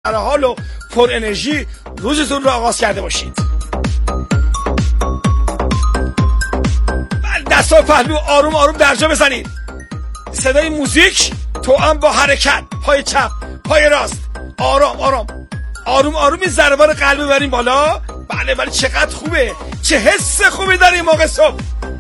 سرحال و پر انرژی روزتون رو آغاز کرده باشید. دستا پهلو آروم آروم درجا بزنید. صدای موزیک توأم با حرکت، پای چپ پای راست، آرام آرام آروم آروم این ضربان قلب ببریم بالا. بله بله چقدر خوبه، چه حس خوبی داره این موقع صبح.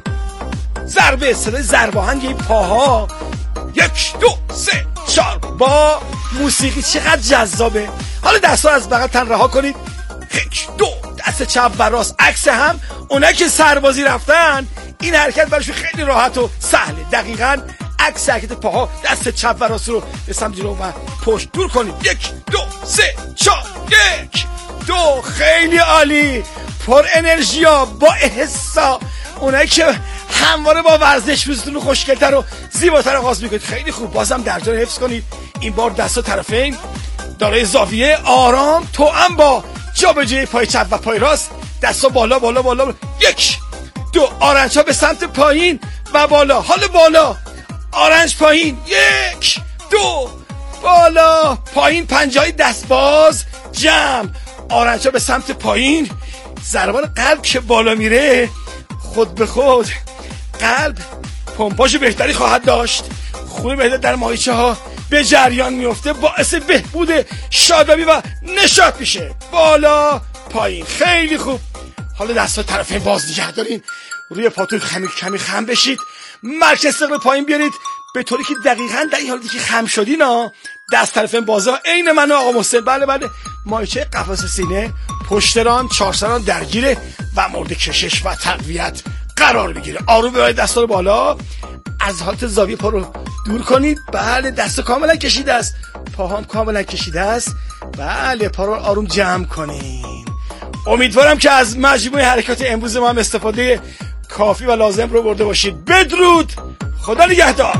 ضربه، صدای ضربه آهنگ این پاها، 1 2 3 4 با موسیقی چقدر جذابه. حالا دستا از بغل تن رها کنید. 1 2 دست چپ و راست عکس هم. اونایی که سربازی رفتن این حرکت براشون خیلی راحت و سهله. دقیقاً عکس حرکت پاها، دست چپ و راست رو به سمت جلو و پشت دور کنید. 1 2 3 4 1 2. خیلی عالی، پر انرژی ها، با احسا. اونایی که همواره با ورزش روزتون رو خوشگل‌تر و زیباتر آغاز میکنید خیلی خوب. بازم درجا رو حفظ کنید. این بار دستا طرفین دارای زاویه، آرام توأم با جابجایی پای چپ و پای راست. دستا بالا بالا بالا. 1 2 آرنج ها به سمت پایین و بالا. حالا بالا آرنج پایین. 1 2 بالا پایین. پنجه‌های دست باز جمع. آرنج ها به سمت پایین. ضربان قلب که بالا میره خود به خود قلب پمپاژ بهتری خواهد داشت. خون بهتر در ماهیچه ها به جریان میفته، باعث بهبود شادابی و نشاط میشه. بالا پایین. خیلی خوب. حالا دستا طرفین باز نگه دارین. روی پاتون کمی خم بشید. مرکز سقل پایین بیارید به طوری که دقیقاً در این حالتی که خم شدین دست طرفین بازا عین من و آقا محسن. بله بله ماهیچه قفس سینه پشت ران 4 سران درگیره و مورد کشش و تقویت قرار بگیره. آروم ببرید دستا رو بالا. از حالت زاویه پا رو دور کنید. بله دست کاملا کشیده است، پاهام کاملا کشیده است. بله پا رو آروم جمع کنین. امیدوارم که از مجموعه حرکات امروز ما هم استفاده کافی و لازم رو برده باشید. بدرود، خدا نگهدار.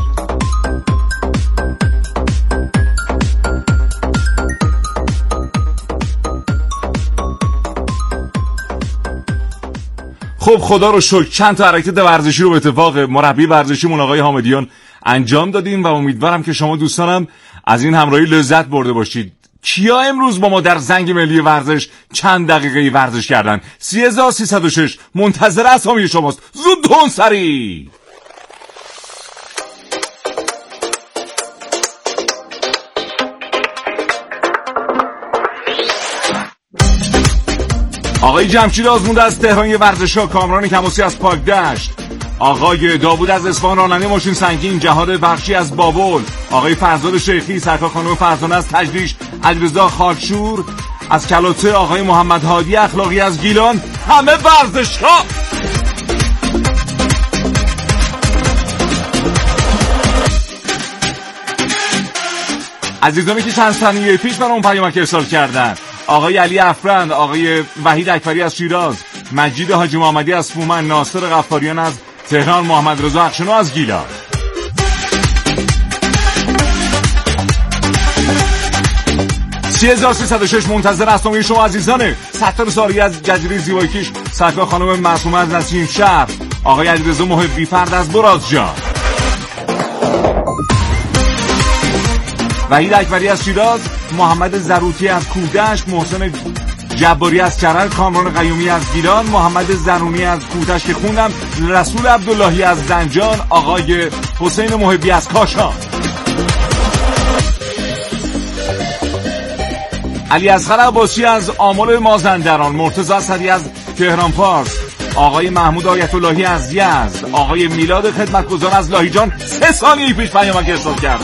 خب خدا رو شکر چند تا حرکت ورزشی رو به اتفاق مربی ورزشیمون آقای حامدیان انجام دادیم و امیدوارم که شما دوستانم از این همراهی لذت برده باشید. کیا امروز با ما در زنگ ملی ورزش چند دقیقه ورزش کردن؟ 3306 منتظر اسامی شماست. زود دون سری. آقای جمشید آزمونده از تهران ورزشگاه، کامران کموسی از پاکدشت، آقای داوود از اصفهان راننده ماشین سنگین، جهاد بخشی از بابل، آقای فرزاد شیخی، سرکار خانم فرزانه از تجریش، علیرضا خاکشور از کلاته، آقای محمد هادی اخلاقی از گیلان، همه ورزشگاه. عزیزانی که چند ثانیه پیش من اون پیامک ارسال کردن، آقای علی افرند، آقای وحید اکبری از شیراز، مجید حاجی محمدی از فومن، ناصر غفاریان از تهران، محمد رضا اخشنو از گیلان. سی 1306 منتظر اسامی شما عزیزانه. ستار ساری از جزیره زیبایکیش، سرکار خانم معصومه از نسیم شهر، آقای علیرضا محبی فرد از برازجان، وحید اکبری از شیراز، محمد زروتی از کودشت، محسن جباری از کرج، کامران قیومی از گیلان، محمد زرونی از کودشت که خوندم، رسول عبداللهی از زنجان، آقای حسین محبی از کاشان، علی اصغر عباسی از آمل مازندران، مرتضی اسدی از تهران پارس، آقای محمود آیت اللهی از یزد، آقای میلاد خدمتگزار از لاهیجان 3 ثانیه پیش پیامک ارسال کرده.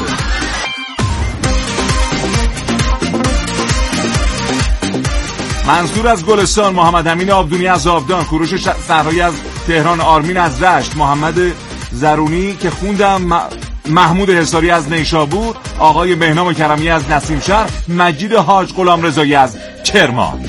منصور از گلستان، محمد امین آبدونی از آبدان، کوروش صحرایی از تهران، آرمین از رشت، محمد زرونی که خوندم، محمود حساری از نیشابور، آقای بهنام کرمی از نسیم شهر، مجید حاج غلام رضایی از کرمان.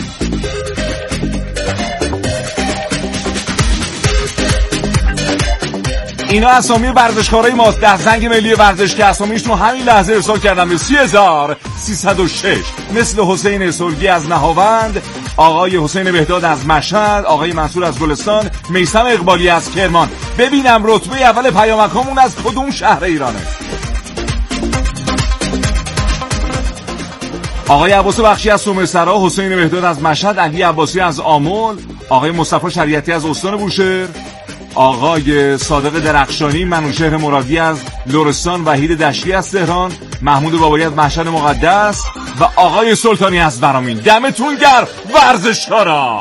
اینا اسامی ورزشکارای ماست در زنگ ملی ورزش که اسامیشون همین لحظه ارسال کردم به 3306 مثل حسین اسرگی از نهاوند، آقای حسین بهداد از مشهد، آقای منصور از گلستان، میثم اقبالی از کرمان. ببینم رتبه اول پیامکامون از کدوم شهر ایرانه. آقای عباس بخشی از سومرسرا، حسین بهداد از مشهد، علی عباسی از آمل، آقای مصطفی شریعتی از استان بوشهر، آقای صادق درخشانی منوشهر مرادی از لرستان، وحید دشتی از تهران، محمود بابایی از مشهد مقدس و آقای سلطانی از برامین. دمتون گرم ورزشکارا.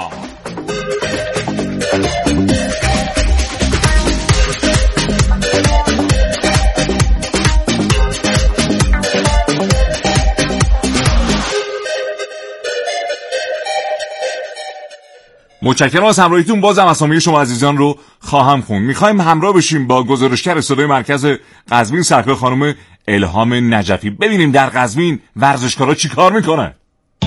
متشکرم از همراهیتون. بازم اسامی شما عزیزان رو خواهم خوند. میخوایم همراه بشیم با گزارشگر صدای مرکز قزوین سرکار خانم الهام نجفی، ببینیم در قزوین ورزشکارا چی کار میکنن.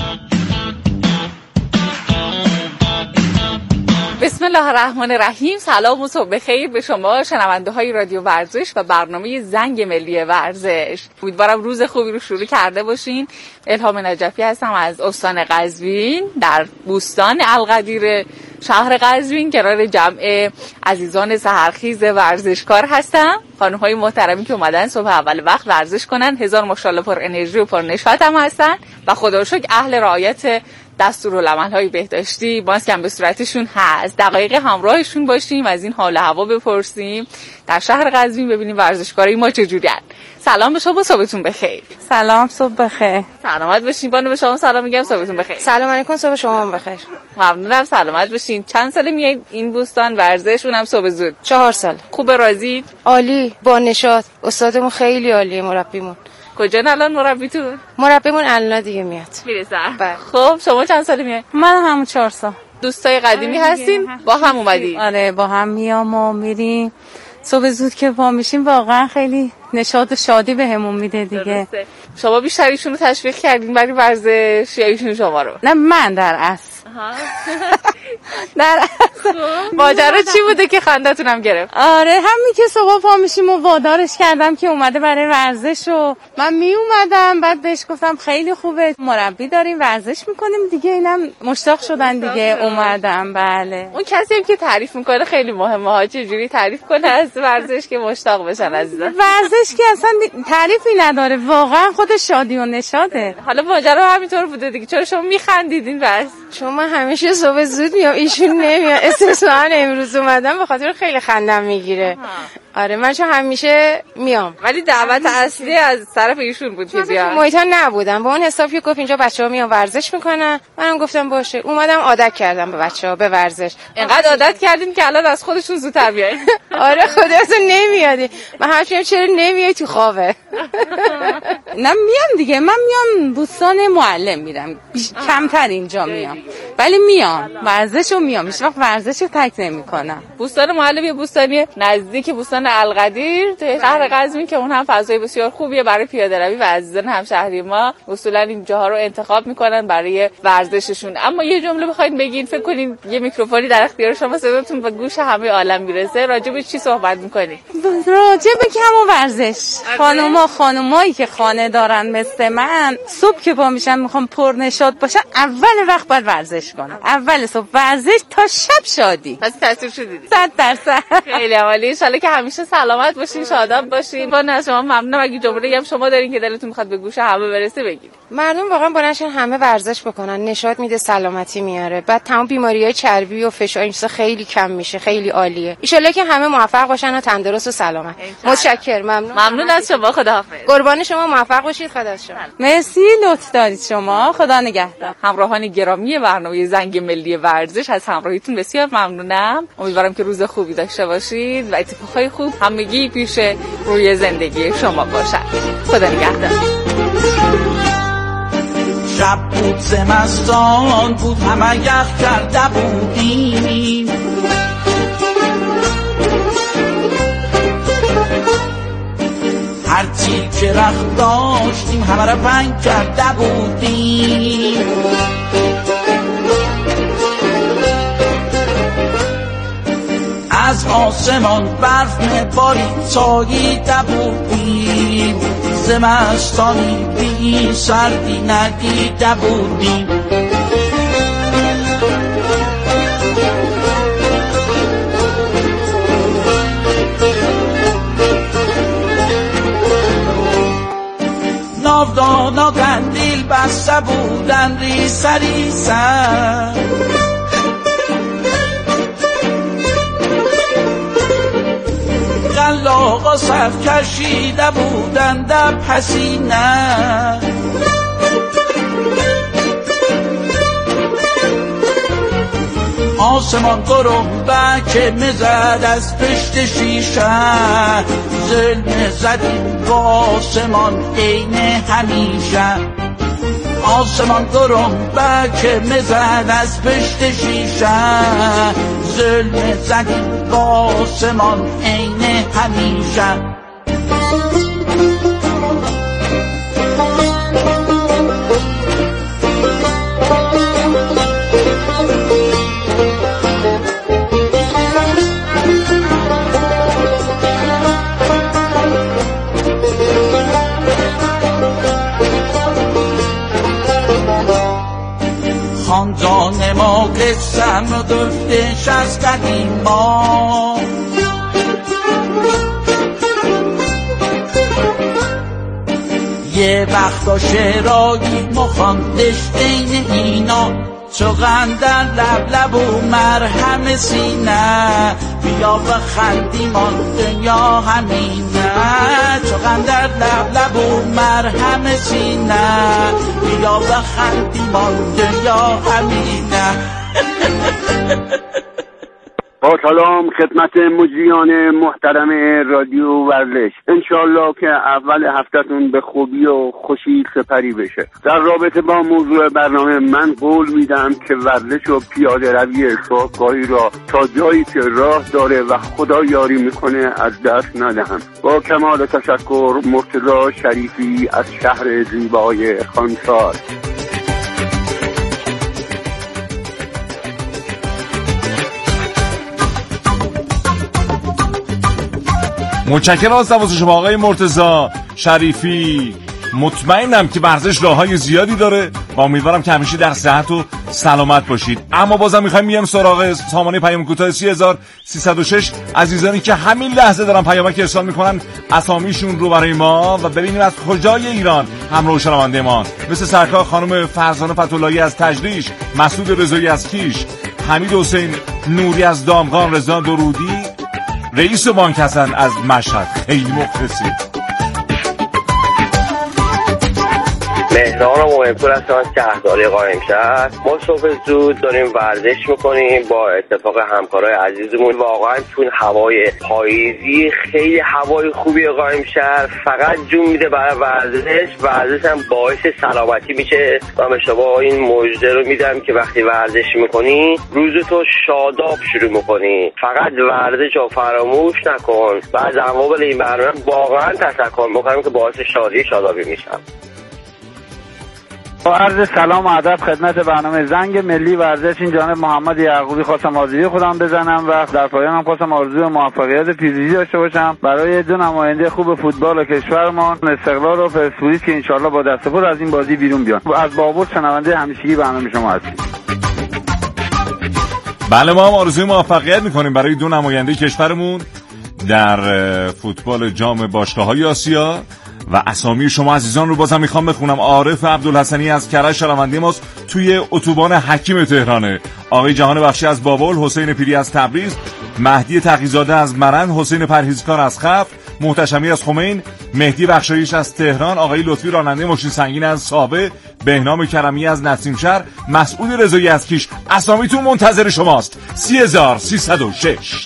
بسم الله الرحمن الرحیم. سلام و صبح بخیر به شما شنونده های رادیو ورزش و برنامه زنگ ملی ورزش. امیدوارم روز خوبی رو شروع کرده باشین. الهام نجفی هستم از استان قزوین در بوستان القدیر شهر قزوین، کنار جمع عزیزان سحرخیز ورزشکار هستم. خانم های محترمی که اومدن صبح اول وقت ورزش کنن، هزار ماشاءالله پر انرژی و پر نشاط هم هستن و خدا رو شکر اهل رعایت دستورالعمل‌های بهداشتی ماسک هم به صورتشون هست. دقایق همراهشون باشیم، از این حال هوا بپرسیم، در شهر قزوین ببینیم ورزشکارای ما چجوریه. سلام به شما، صبحتون بخیر. سلام، صبح بخیر. سلامت باشین. بانو به شما سلام میگم، صبحتون بخیر. سلام علیکم، صبح شما هم بخیر. ممنونم، سلامت باشین. چند ساله میایید این بوستان ورزش؟ اونم صبح زود. 4 سال. خوب راضید؟ عالی، با نشاط. استادمون خیلی عالیه، مربیمون. کجا الان مربیتون؟ مربیمون الان دیگه میاد. میرسه. خب شما چند ساله میایید؟ من همون 4 سال. دوستای قدیمی هستین؟ با هم اومدید؟ آره، با هم میام و میریم. صبح زود که پا میشیم واقعا خیلی نشاط و شادی بهمون میده دیگه. درسته. شما بیشتر ایشون رو تشویق کردین برای ورزش یا ایشون شما رو؟ نه، من در اصل. در ماجرا چی بوده که خندتون هم گرفت؟ آره، همین که صبح پا میشیم و وادارش کردم که اومده برای ورزش و من می اومدم، بعد بهش گفتم خیلی خوبه، مربی داریم، ورزش میکنیم دیگه. اینم مشتاق شدن دیگه، اومدم. بله. اون کسی هم که تعریف میکنه خیلی مهمه ها، چجوری تعریف کنه از ورزش که مشتاق بشن عزیزان. ورزش که اصلا تعریفی نداره، واقعا خود شادی و نشاطه. حالا ماجرا همینطور بوده دیگه، چرا شما میخندیدین بس؟ چون من همیشه صبح زود میام، ایشون نمیاد. استثنا امروز اومدم به خاطر خیلی خندم میگیره. آره، من چون همیشه میام. ولی دعوت اصلی از طرف ایشون بود که بیا. محیطا نبودم، با اون حساب که گفت اینجا بچه‌ها میان ورزش میکنن، منم گفتم باشه. اومدم عادت کردم به بچه‌ها به ورزش. اینقدر عادت کردین که الان از خودشون زودتر بیاین. آره، خودتون نمیادی. من همش چرا نمیای تو خوابه؟ نه میام دیگه، من میام بوستان معلم میرم. کمتر اینجا میام. ولی میام. ورزشو میام. هیچ وقت ورزشو تک نمی‌کنم. بوستان معلم یه بوستانی نزدیک بوستان القدیر توی شهر قزوین که اون هم فضای بسیار خوبیه برای پیاده‌روی و عزیزان همشهری ما اصولا اینجاها رو انتخاب میکنن برای ورزششون. اما یه جمله بخواید بگین، فکر کنین یه میکروفونی در اختیار شما، صداتون به گوش همه عالم میرسه، راجع به چی صحبت میکنین؟ راجع به کم و ورزش. خانمایی که خانه دارن مثل من، صبح که پا میشن میخوام پر نشاط باشن، اول وقت باید ورزش کنن. اول صبح ورزش تا شب شادی. پس تصویر شدید 100%. خیلی عالی. ان شاءالله که همیشه سلامت باشین، شاداب باشین. با نه شما ممنونم. اگه جمله‌ای هم شما دارین که دلتون میخواد به گوش همه برسه بگید. مردم واقعا بلنشن همه ورزش بکنن، نشاط میده، سلامتی میاره، بعد تمام بیماریهای چربی و فشار این چیزا خیلی کم میشه. خیلی عالیه. ان شاءالله که همه موفق باشن و تندرست و سلامت. متشکرم. ممنون از شما. خداحافظ. قربان شما، موفق باشید. خدا شما. مرسی، لطف دارید شما. خدا نگهدار. همراهان گرامی برنامه زنگ ملی ورزش، از همراهیتون بسیار ممنونم. امیدوارم که روز خوبی داشته باشید و اتفاقای خوب همگی پیش روی زندگی شما باشد. خدا نگهدار. شب بود، زمستان بود، همه یخ کرده بودیم، هرچی که رخت داشتیم همه را پنگ کرده بودیم. از آسمان برف میبارید ساییده بودیم، زمستانی بی سردی ندیده بودیم. ناودانا قندیل بسته بودن ریسه ریسه، قلاقا صف کشیده بودن در پسینه، آسمان گربه که میزد از پشت شیشه، ظلم زدیم با آسمان عین همیشه، آسمان گربه که میزد از پشت شیشه، ظلم زدیم با آسمان عین همیشه. خاندان ما قسم گفتش از قدیما، یه وقتا شعرایی مخاندش بین اینا، چوغن در لب لب و مرهم سینه، بیا بخندیم آن دنیا همینه، چوغن در لب لب و مرهم سینه، بیا بخندیم آن دنیا همینه. با سلام خدمت مجریان محترم رادیو ورزش، انشالله که اول هفتهتون به خوبی و خوشی سپری بشه. در رابطه با موضوع برنامه من قول میدم که ورزش و پیاده روی شاهکاهی را تا جایی که راه داره و خدا یاری میکنه از دست ندهم. با کمال تشکر، مرتضی شریفی از شهر زیبای خانسار. متشکرم از تماس شما آقای مرتضی شریفی. مطمئنم که ورزش راههای زیادی داره و امیدوارم که همیشه در صحت و سلامت باشید. اما بازم میخوایم بیام سراغ سامانه پیام کوتاه 30306. عزیزانی که همین لحظه دارن پیامک ارسال میکنن اسامیشون رو برای ما و ببینیم از کجای ایران همراه شنونده ما، مثل سرکار خانم فرزانه فتولایی از تجریش، مسعود رضایی از کیش، حمید حسین نوری از دامغان، رضا درودی رئیس بانک حسن از مشهد. خیلی مخلصی. مهران و مهمپور هستم از شهرداری قائمشهر. ما صبح زود داریم ورزش میکنیم با اتفاق همکارای عزیزمون. واقعا چون هوای پاییزی خیلی هوای خوبی قائمشهر، فقط جون میده برای ورزش هم باعث سلامتی میشه و به شما این مژده رو میدم که وقتی ورزش میکنی روزتو شاداب شروع میکنی. فقط ورزش رو فراموش نکن و از عوامل این برنامه واقعا تشکر میکنم که باعث شادابی میشم. با عرض سلام و ادب خدمت برنامه زنگ ملی ورزش، این جانب محمد یعقوبی خواستم آرزوی خودم بزنم و در پایان هم خواستم آرزوی موفقیت پیروزی داشته باشم برای دو نماینده خوب فوتبال کشورمان، استقلال و پرسپولیس که انشالله با دست پر از این بازی بیرون بیان. از بابور شنونده همیشگی برنامه شما هستیم. بله، ما هم آرزوی موفقیت میکنیم برای دو نماینده کشورمون در فوتبال جام باشگاه‌های آسیا و اسامی شما عزیزان رو بازم میخوام بخونم. عارف عبدالحسنی از کرج شنونده ماست، توی اتوبان حکیم تهرانه. آقای جهان بخشی از بابل، حسین پیری از تبریز، مهدی تقی‌زاده از مرند، حسین پرهیزکار از خف، محتشمی از خمین، مهدی بخشایش از تهران، آقای لطفی راننده ماشین سنگین از سابه، بهنام کرمی از نسیمشهر، مسعود رضایی از کیش. اسامیتون منتظر شماست. 30306.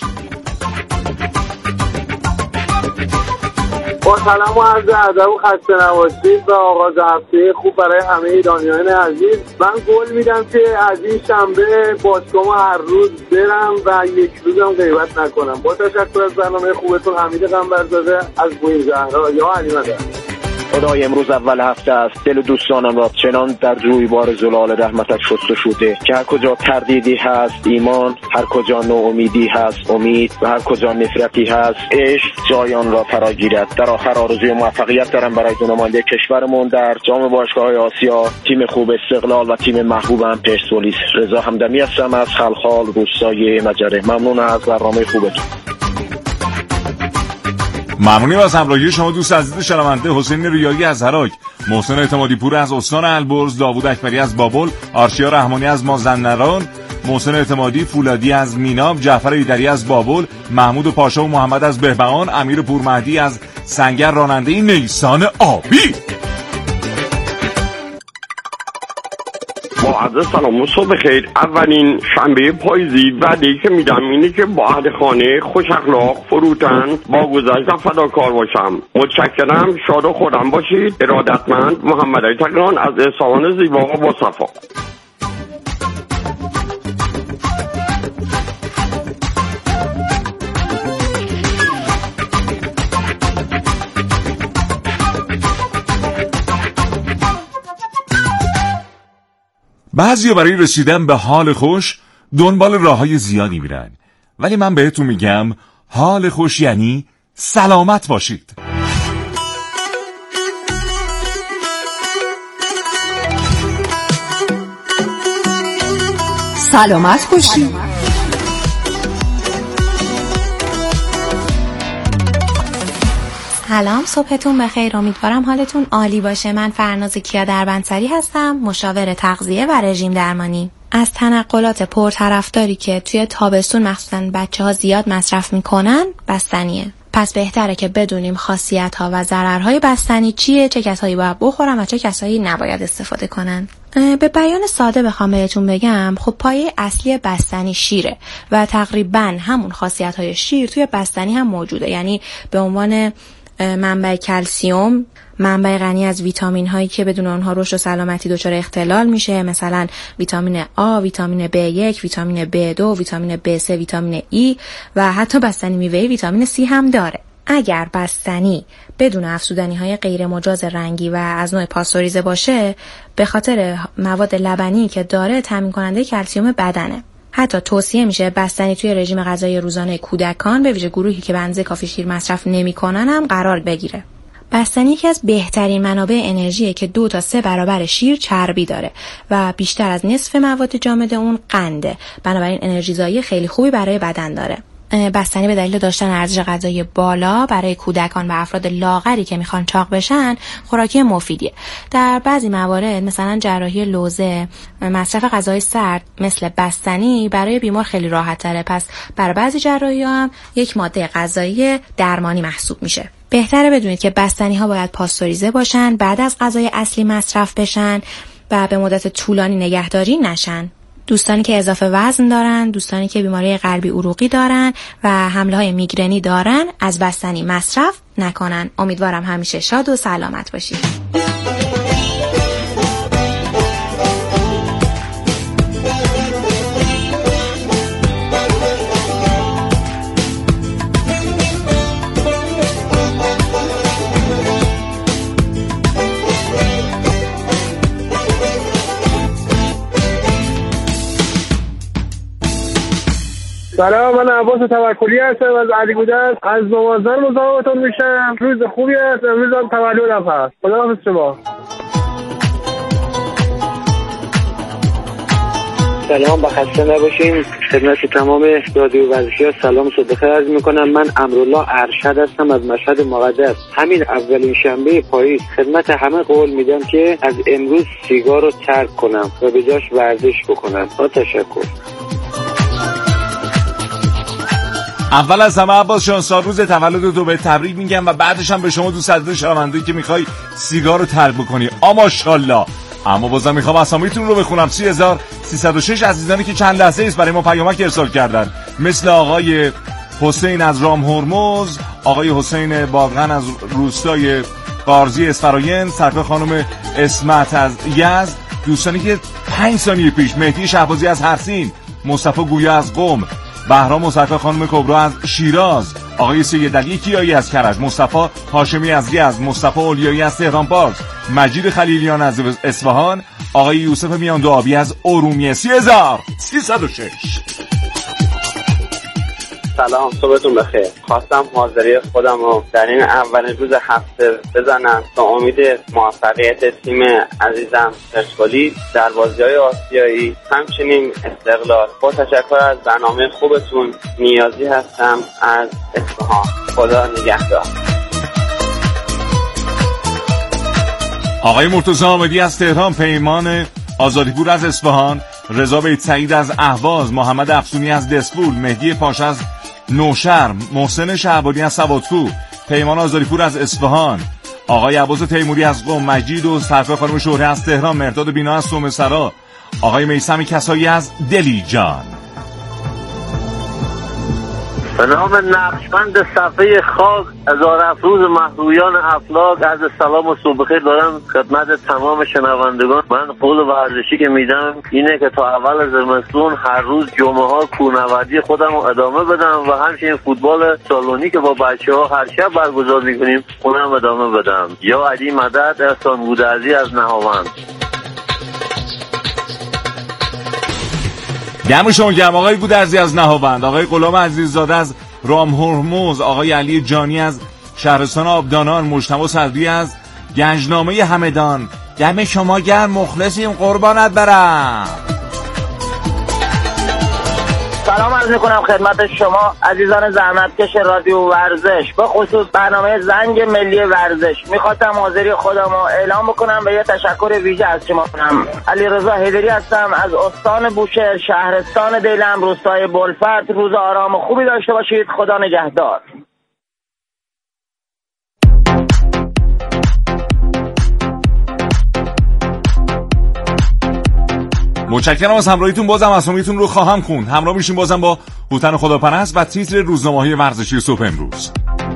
با سلام و عرض ادب و خسته نباشید و آغاز هفته خوب برای همه ایرانیان عزیز. من قول میدم که از این شنبه باشگاه هر روز برم و یک روزم غیبت نکنم. با تشکر از برنامه خوبتون، حمید قنبرزاده از بوئین‌زهرا یا علی مدد. خدای امروز اول هفته است، دل دوستانم را چنان در جویبار زلال رحمتت شسته شده که هر کجا تردیدی هست ایمان، هر کجا ناامیدی هست امید و هر کجا نفرتی هست عشق جای آن را فرا گیرد. در آخر آرزوی موفقیت دارم برای دو نماینده کشورمون در جام باشگاه‌های آسیا، تیم خوب استقلال و تیم محبوبم پرسپولیس. رضا همدمی هستم از خلخال روستای مجره. ممنون از برنامه خوبتون. ممنونیم از همراهی شما دوست عزیز شنونده. حسین ریایی از هراک، محسن اعتمادی پور از استان البرز، داوود اکبری از بابل، آرشیا رحمانی از مازندران، محسن اعتمادی فولادی از میناب، جعفر ایدری از بابل، محمود پاشا و محمد از بهبهان، امیر پورمهدی از سنگر، راننده نیسان آبی. با عرض سلام و صبح خیر. اولین شنبه پاییزی وعده که میدم اینه که با اهل خانه خوش اخلاق، فروتن، با گذشت و فداکار باشم. متشکرم. شاد و خودم باشید. ارادتمند محمد علی تگران از اصفهان زیبا و با صفا. بعضیا برای رسیدن به حال خوش دنبال راههای زیادی میرن، ولی من بهتون میگم حال خوش یعنی سلامت باشید. سلامت باشید. سلام، صبحتون بخیر. امیدوارم حالتون عالی باشه. من فرناز کیا دربندسری هستم، مشاور تغذیه و رژیم درمانی. از تنقلات پرطرفداری که توی تابستون مخصوصا بچه‌ها زیاد مصرف میکنن بستنیه. پس بهتره که بدونیم خاصیت‌ها و ضررهای بستنی چیه، چه کسایی باید بخورن و چه کسایی نباید استفاده کنن. به بیان ساده بخوام بهتون بگم، خب پایه اصلی بستنی شیره و تقریبا همون خاصیت‌های شیر توی بستنی هم موجوده. یعنی به عنوان منبع کلسیم، منبع غنی از ویتامین هایی که بدون اونها رشد و سلامتی دچار اختلال میشه، مثلا ویتامین آ، ویتامین B1، ویتامین B2، ویتامین B3، ویتامین E و حتی بستنی میوه‌ای ویتامین C هم داره. اگر بستنی بدون افزودنی های غیر مجاز رنگی و از نوع پاستوریزه باشه، به خاطر مواد لبنی که داره تامین کننده کلسیم بدنه. حتی توصیه میشه بستنی توی رژیم غذایی روزانه کودکان، به ویژه گروهی که به اندازه کافی شیر مصرف نمی‌کنن هم قرار بگیره. بستنی یکی از بهترین منابع انرژیه که 2 تا 3 برابر شیر چربی داره و بیشتر از نصف مواد جامد اون قنده. بنابراین انرژی زایی خیلی خوبی برای بدن داره. بستنی به دلیل داشتن ارزش غذایی بالا برای کودکان و افراد لاغری که میخوان چاق بشن خوراکی مفیدیه. در بعضی موارد مثلا جراحی لوزه، مصرف غذای سرد مثل بستنی برای بیمار خیلی راحت تره. پس برای بعضی جراحی هم یک ماده غذایی درمانی محسوب میشه. بهتره بدونید که بستنی ها باید پاستوریزه باشن، بعد از غذای اصلی مصرف بشن و به مدت طولانی نگهداری نشن. دوستانی که اضافه وزن دارن، دوستانی که بیماری قلبی عروقی دارن و حمله های میگرنی دارن از بستنی مصرف نکنن. امیدوارم همیشه شاد و سلامت باشید. سلام، من عباس توکلی هستم از علی گودرز. از نوازان مزاحمتون میشم. روز خوبی است، امروز هم تولدم هست. خداحافظ شما. سلام، خسته نباشین. خدمت تمام رادیو ورزشی‌ها سلام صبح بخیر عرض می‌کنم. من امرالله ارشد هستم از مشهد مقدس. همین اولین شنبه پاییز خدمت همه قول میدم که از امروز سیگار رو ترک کنم و به جاش ورزش بکنم. با تشکر. اول از همه عباس جان، سالروز تولد تو به تبریک میگم و بعدش هم به شما دوست عزیز شنونده‌ای که میخوای سیگار رو ترک بکنی. ماشاءالله. اما بازم میخوام اسامیتون رو بخونم. 3306 عزیزانی که چند لحظه ایست برای ما پیامک ارسال کردن، مثل آقای حسین از رام هرمز، آقای حسین باغن از روستای قارزی اسفراین، سرکار خانم اسمت از یزد، دوستانی که 5 ثانیه پیش مهدی شهبازی از هرسین، مصطفی گویا از قم، بهرام مصطفی خانم کبرا از شیراز، آقای سیدعلی کیایی از کرج، مصطفی هاشمی از یزد، مصطفی اولیایی از تهران پارس، مجید خلیلیان از اصفهان، آقای یوسف میاندو آبی از ارومیه. 3306. سلام، صبحتون بخیر. خواستم حاضری خودم رو در این اولین روز هفته بزنم تا امید موفقیت تیم عزیزم پرسپولیس در بازی‌های آسیایی، همچنین استقلال. با تشکر از برنامه خوبتون. نیازی هستم از اصفهان. خدا نگهدار. آقای مرتضی حامدی از تهران، پیمان آزادیپور از اصفهان، رضا بیت سعید از اهواز، محمد افسونی از دسفول، مهدی پاش از نوشهر، محسن شعبانی از سوادکو، پیمان آزادیپور از اصفهان، آقای عباس تیموری از قم، مجید و سرکار خانم شهره از تهران، مرداد بینا از سومسرا، آقای میثم کسایی از دلیجان. به نام نقشبند صفحه خاک هزار افروز محرویان افلاک، عرض سلام و صبح بخیر دارم خدمت تمام شنوندگان. من قول ورزشی که میدم اینه که تا اول زمستون هر روز جمعه ها کوهنوردی خودم رو ادامه بدم و همچنین فوتبال سالونی که با بچه ها هر شب برگزار میکنیم اونم ادامه بدم. یا علی مدد، احسان گودرزی از نهاوند. گرمشون گرم. آقای گودرزی از نهاوند، آقای غلام عزیززاده از رام هرمز، آقای علی جانی از شهرستان آبدانان، مجتبی صدری از گنجنامه همدان. دم شما گرم، مخلصیم، قربانت برم. سلام عرض میکنم خدمت شما عزیزان زحمتکش رادیو ورزش، به خصوص برنامه زنگ ملی ورزش. میخواستم حاضری خودم رو اعلام بکنم و یه تشکر ویژه از شما کنم. علیرضا حیدری هستم از استان بوشهر، شهرستان دیلم، روستای بلفت. روز آرام و خوبی داشته باشید. خدا نگهدار. متشکرم از همراهیتون. بازم اسامیتون رو خواهم خوند. همراه میشیم بازم با هوتن خداپرست و تیتر روزنامه‌های ورزشی صبح امروز.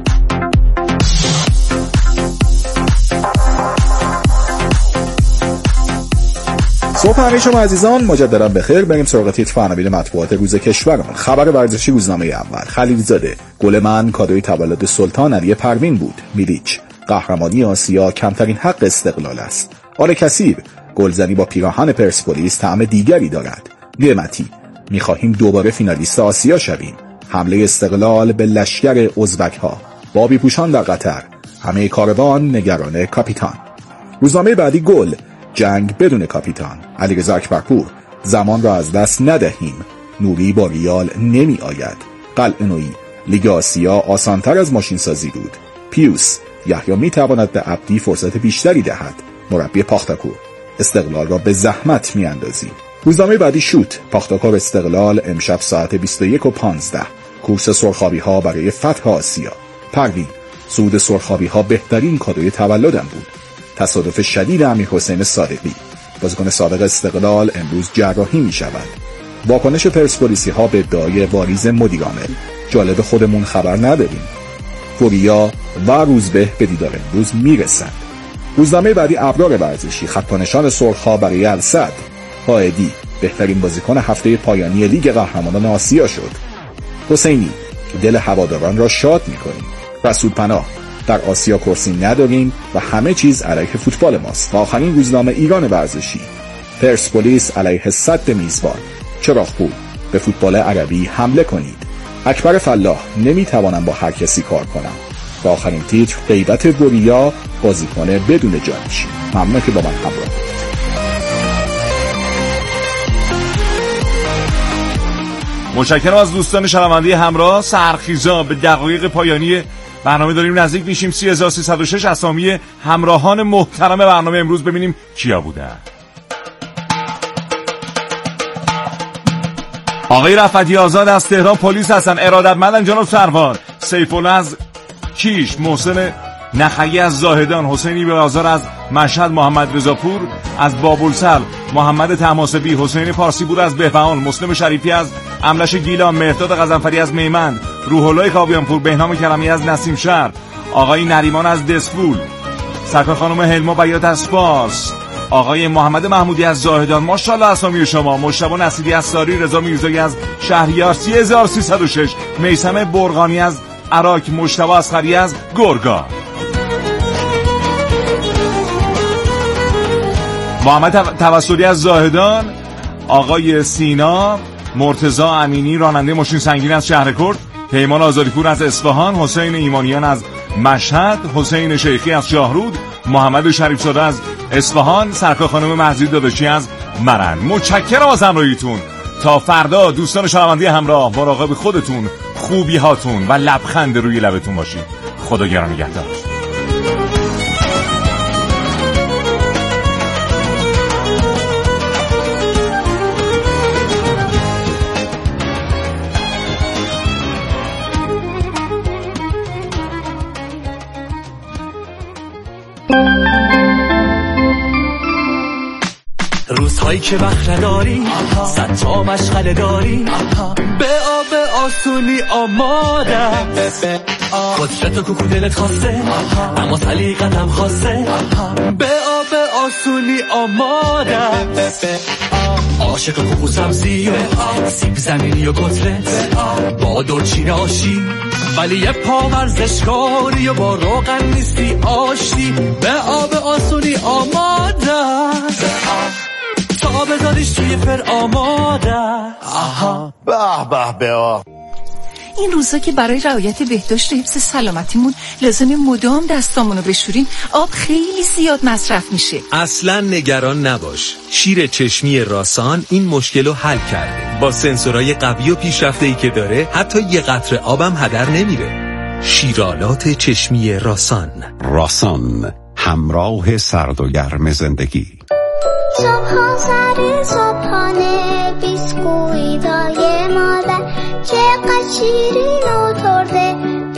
صبح همه شما عزیزان مجددا بخیر. بریم سراغ تیتر فناویل مطبوعات روز کشورمون. خبر ورزشی روزنامه اول: خلیلزاده: گل من کادوی تولد سلطان علی پروین بود. میلیچ: قهرمانی آسیا کمترین حق استقلال است. آل کثیر: گلزنی با پیراهن پرسپولیس طعم دیگری دارد. قیمتی: می‌خواهیم دوباره فینالیست آسیا شویم. حمله استقلال به لشکر ازبک‌ها. بابی پوشان در قطر: همه کاروان نگران کاپیتان. روزنامه بعدی: گل: جنگ بدون کاپیتان. علیرضا اکبرپور: زمان را از دست ندهیم. نوری با ریال نمی آید. قلعه‌نویی: لیگ آسیا آسانتر از ماشین سازی بود. پیوس: یحیی می تواند به عبدی فرصت بیشتری دهد. مربی پاختاکور: استقلال را به زحمت می اندازیم. روزنامه بعدی: شوت: پاختاکور استقلال امشب ساعت 21:15. کورس سرخابی ها برای فتح آسیا. پروین: صعود سرخابی ها بهترین کادوی تولدم بود. تصادف شدید امیرحسین صادقی: بازیکن سابق استقلال امروز جراحی می شود. واکنش پرسپولیسی ها به ادعای واریز مدیرعامل: جالب خودمون خبر نداریم. فوریا و روزبه به دیدار امروز می رسند. روزنامه بعدی: ابرار ورزشی: خط و نشان سرخ‌ها برای السد. قائدی: بهترین بازیکن هفته پایانی لیگ قهرمانان آسیا شد. حسینی: دل هواداران را شاد می‌کنیم. رسول پناه: در آسیا کرسی نداریم و همه چیز علیه فوتبال ماست. و آخرین روزنامه ایران ورزشی: پرسپولیس علیه سد میزبان. چراغپور: به فوتبال عربی حمله کنید. اکبر فلاح: نمی‌توانم با هر کسی کار کنم. و آخرین تیتر: غیبت گوریا، بازیکن بدون جانشین. ممنون که با من همراه. متشکرم از دوستان شنونده همراه. سرخیزا به دقایق پایانی برنامه داریم نزدیک میشیم. 3306 اسامی همراهان محترم برنامه امروز ببینیم کیا بودن. آقای رفعتی آزاد از تهران پلیس هستن. ارادتمندم جناب سروان. سیف‌الله از کیش، محسن نخعی از زاهدان، حسینی به آزار از مشهد، محمد رضاپور از بابلسر، محمد طهماسبی، حسین پارسیپور از بهبهان، مسلم شریفی از املش گیلان، مهرداد غضنفری از میمند، روح الله کاویانپور، بهنام کرمی از نسیم شهر، آقای نریمان از دسفول، سرکار خانم هلما بیات از فارس، آقای محمد محمودی از زاهدان. ماشاءالله اسامی شما. مجتبی نصیری از ساری، رضا میرزایی از شهریار، 3306 میثم برقانی از عراق، مجتبی اصغری از گرگان، محمد توسلی از زاهدان، آقای سینا، مرتضی امینی راننده ماشین سنگین از شهرکرد، پیمان آزادیپور از اصفهان، حسین ایمانیان از مشهد، حسین شیخی از شاهرود، محمد شریفزاده از اصفهان، سرکار خانم مهدی داداشی از مرند. متشکرم از همراهیتون. تا فردا دوستان شنونده همراه، مراقب خودتون، خوبی هاتون و لبخند روی لبتون باشید. خدا نگهدار. روزهایی که وقت نداری صد تا مشغله داری به آب آسونی آمادم قدرت و کوکو دلت خواسته اما سلیقتم خواسته به آب آسونی آمادم عاشق کوکو سبزی و سیب زمینی و کتلت با دورچین آشی ولی یه پا ورزشکاری و با روغن نیستی آشتی به آب آسونی آماده تا بذاریش توی فر آماده. به به به این روزا که برای رعایت بهداشت و حفظ سلامتیمون لازم مدام دستامونو بشوریم، آب خیلی زیاد مصرف میشه. اصلا نگران نباش، شیر چشمی راسان این مشکل رو حل کرده. با سنسورهای قوی و پیشرفته‌ای که داره حتی یه قطره آبم هدر نمیره. شیرالات چشمی راسان. راسان، همراه سرد و گرم زندگی. صبح سر صبحانه بیسکویتای مادر چقدر شیرین و ترده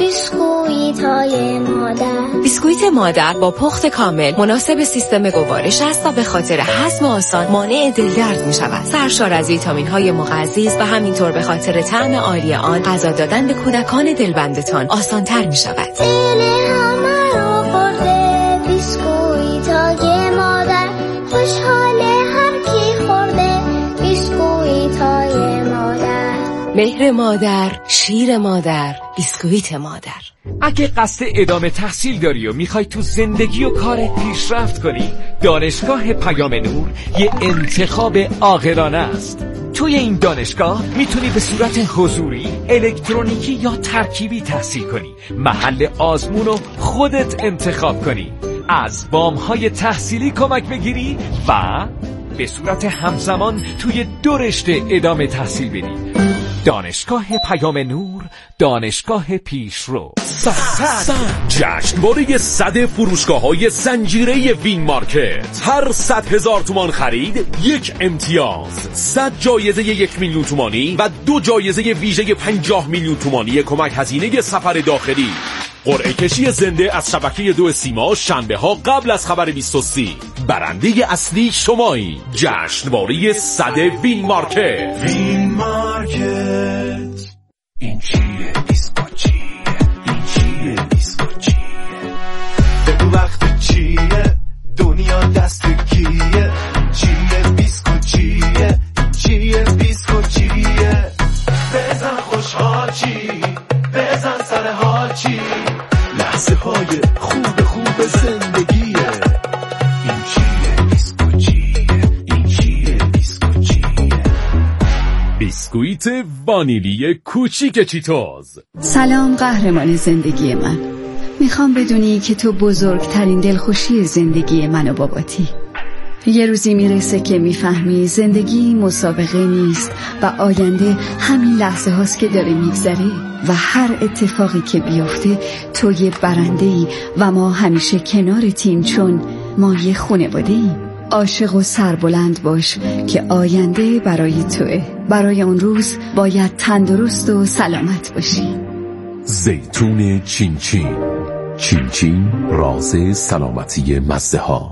بیسکویتای مادر. بیسکویت مادر با پخت کامل مناسب سیستم گوارش است و به خاطر هضم آسان مانع دلدرد می شود. سرشار از ویتامین های مغذی و همینطور به خاطر طعم عالی آن غذا دادن به کودکان دلبندتان آسان تر می شود. دل همه رو خورده بیسکویتای مادر، خوشحال هر کی خورده بیسکویتای مادر. مهر مادر، شیر مادر، بیسکویت مادر. اگه قصد ادامه تحصیل داری و میخوای تو زندگی و کارت پیشرفت کنی، دانشگاه پیام نور یه انتخاب عاقلانه است. توی این دانشگاه میتونی به صورت حضوری، الکترونیکی یا ترکیبی تحصیل کنی. محل آزمون رو خودت انتخاب کنی، از وام‌های تحصیلی کمک بگیری و به صورت همزمان توی 2 رشته ادامه تحصیل بدی. دانشگاه پیام نور، دانشگاه پیشرو. جشنواره 100 فروشگاه‌های زنجیره وین مارکت. هر 100,000 تومان خرید 1 امتیاز، 100 جایزه 1 میلیون تومانی و 2 جایزه ویژه 50 میلیون تومانی کمک هزینه سفر داخلی. قرعه کشی زنده از شبکه 2 سیما شنبه ها قبل از خبر 23. برنده اصلی شمایی. جشنواره 100 وین مارکت. وین مارکت. این چیه؟ دیسکو چیه؟ این چیه؟ دیسکو چیه؟ بگو وقت چیه؟ دنیا دست کیه؟ چیه دیسکو چیه؟ چیه دیسکو چیه؟ بزن خوشحال چی؟ بزن سر حال چی؟ لحظه های خوب زندگیه. این چیه دیسکو چیه؟ این چیه دیسکو چیه؟ بیسکویت وانیلی کوچیک چیتوز. سلام قهرمان زندگی من، میخوام بدونی که تو بزرگترین دلخوشی زندگی من و باباتی. یه روزی میرسه که میفهمی زندگی مسابقه نیست و آینده همین لحظه هاست که داره میگذره و هر اتفاقی که بیفته تو یه برنده‌ای و ما همیشه کنارتیم چون ما یه خانواده‌ایم. عاشق و سربلند باش که آینده برای توئه. برای اون روز باید تندرست و سلامت باشی. زیتون چین چین. چین چین، راز سلامتی مزه ها.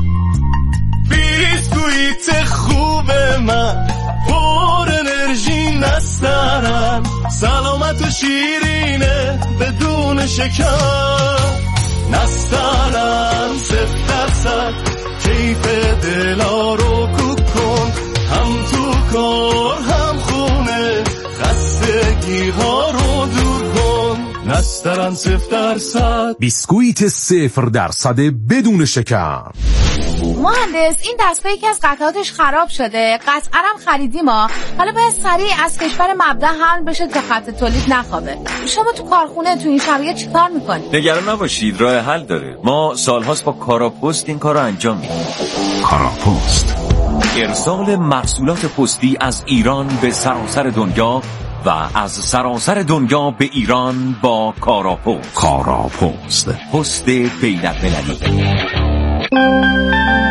بیسکویت خوب من پر انرژی نسترن، سلامت و شیرینه بدون شکر نسترن. 0% کیف دلا رو کوک کن، هم تو کار هم خونه خستگی ها رو دور کن. نسترن 0%. بیسکویت 0% بدون شکر. مهندس، این دستگاه یکی از قطعاتش خراب شده، قطعا هم خریدیم ما. حالا باید سریع از کشور مبدأ حمل بشه تا خط تولید نخوابه. شما تو کارخونه تو این شرایط چیکار میکنید؟ نگران نباشید، راه حل داره. ما سالهاست با کاراپست این کارو انجام میدیم. کاراپست، ارسال محصولات پستی از ایران به سراسر دنیا و از سراسر دنیا به ایران با کاراپست. کاراپست، پست بین‌المللی.